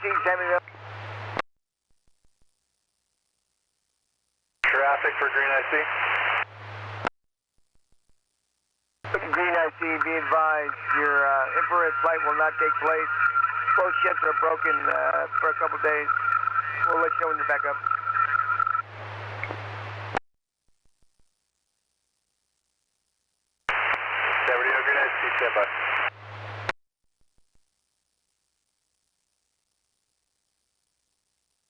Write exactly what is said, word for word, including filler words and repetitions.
Samuel. Traffic for Green I C. Green I C, be advised, your uh, infrared flight will not take place. Both ships are broken uh, for a couple days. We'll let you know when you're back up. San Bernardino, Green I C, stand by.